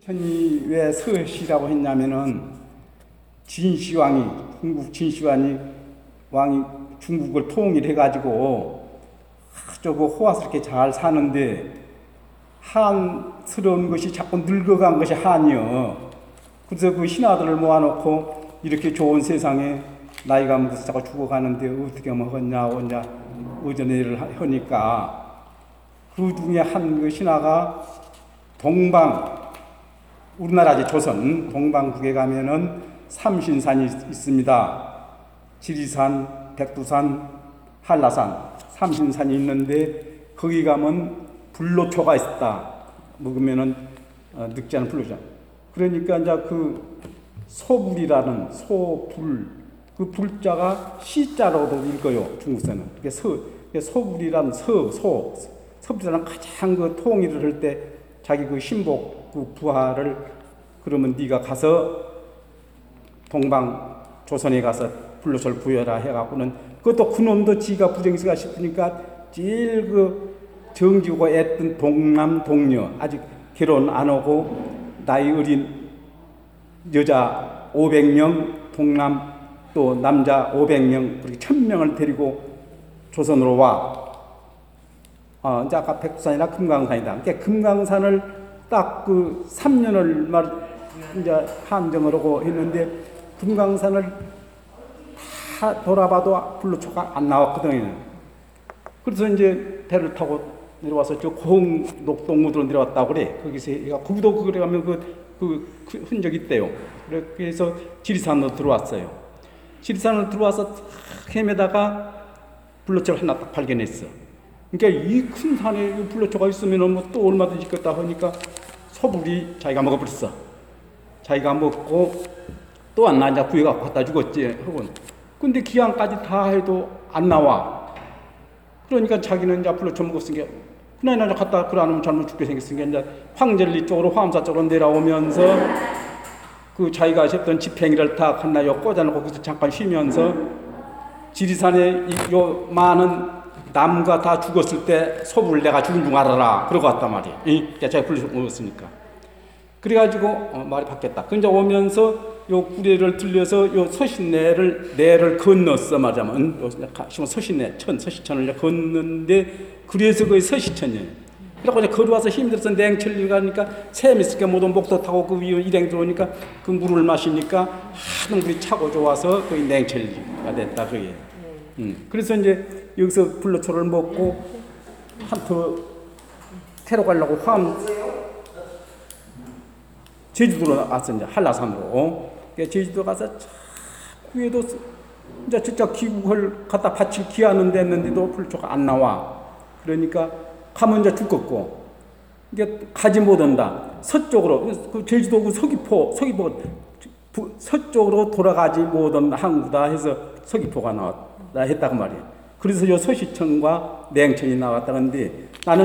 천이 왜 서시라고 했냐면은 진시황이 중국 진시황이 왕이 중국을 통일해가지고 아주 그 호화스럽게 잘 사는데 한스러운 것이 자꾸 늙어간 것이 한이요. 그래서 그 신하들을 모아놓고 이렇게 좋은 세상에 나이가 먹어서 자꾸 죽어가는데 어떻게 하면 하냐 의전회를 하니까 그 중에 한 그 신하가 우리나라 이제 조선 동방국에 가면은 삼신산이 있습니다. 지리산, 백두산, 한라산 삼신산이 있는데 거기 가면 불로초가 있다. 먹으면은 늙지 않은 불로초. 그러니까 이제 그 소불이라는 소불 그 불자가 시자로도 읽어요. 중국서는. 소불이란 서불이라는 가장 그 통일을 할 때 자기 그 신복 그 부하를 그러면 네가 가서 동방 조선에 가서 불로초를 구해라 해갖고는 그것도 그놈도 지가 부정이가 싶으니까 제일 그 정지고 애던 동남 동녀 아직 결혼 안 하고 나이 어린 여자 500명 동남 또 남자 500명 그렇게 1000명을 데리고 조선으로 와. 이제 아까 백두산이나 금강산이다. 그러니까 금강산을 딱 그 3년을 이제 한정을 하고 했는데 금강산을 다 돌아봐도 불로초가 안 나왔거든요. 그래서 이제 배를 타고 내려와서 저 녹동무도로 내려왔다고 그래. 거기도 그래 가면 그 흔적이 있대요. 그래서 지리산으로 들어왔어요. 지리산으로 들어와서 헤매다가 불로초를 하나 딱 발견했어. 그러니까 이 큰 산에 불로초가 있으면 뭐 또 얼마든지 있겠다 하니까 소불이 자기가 먹어버렸어. 자기가 먹고 또 안 나냐 구해갖고 갖다 죽었지. 혹은 근데 기한까지 다 해도 안 나와. 그러니까 자기는 이제 불로초 먹었으니까 그나저나 갖다 그러면 잘못 죽게 생겼으니까 이제 황젤리 쪽으로 화엄사 쪽으로 내려오면서 그 자기가 했던 지팽이를 다 하나 꽂아놓고 거기서 잠깐 쉬면서 지리산에 요 많은 나무가 다 죽었을 때 소불 내가 죽은 줄 알아라. 그러고 왔단 말이에요. 자기가 불로초 먹었으니까. 그래가지고 말이 바뀌었다. 근데 오면서 요 구례를 들려서 요 서신내를 건넜어 말하자면 서시천을 건넜는데 그래서 거의 서시천이에요. 그래고 이제 걸어와서 힘들어서 냉철리 가니까 샘이 있으니까 모두 목도 타고 그 위에 일행 들어오니까 그 물을 마시니까 하는 물이 차고 좋아서 거의 냉철리가 됐다 그게. 그래서 이제 여기서 불로초를 먹고 한터 태로 가려고 제주도로 왔어 이제 한라산으로. 제주도 가서 위에도 이제 진짜 기국을 갖다 바칠 기한은 됐는데도 불로초가 안 나와. 그러니까 가면 이제 죽겠고 이게 가지 못한다. 서쪽으로 그 제주도 그 서귀포 서쪽으로 돌아가지 못한 항구다 해서 서귀포가 나왔다 했다고 말이에요. 그래서 요 서시천과 냉천이 나왔다는데 나는